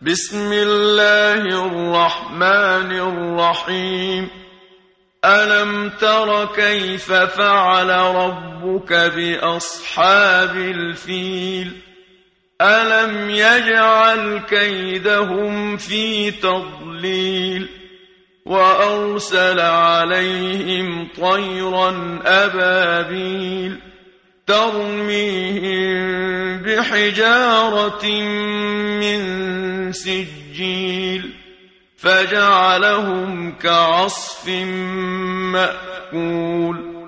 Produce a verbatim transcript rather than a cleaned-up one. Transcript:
بسم الله الرحمن الرحيم. ألم تر كيف فعل ربك بأصحاب الفيل؟ ألم يجعل كيدهم في تضليل وأرسل عليهم طيرا أبابيل ترميهم بحجارة من سجيل فجعلهم كعصف مأكول.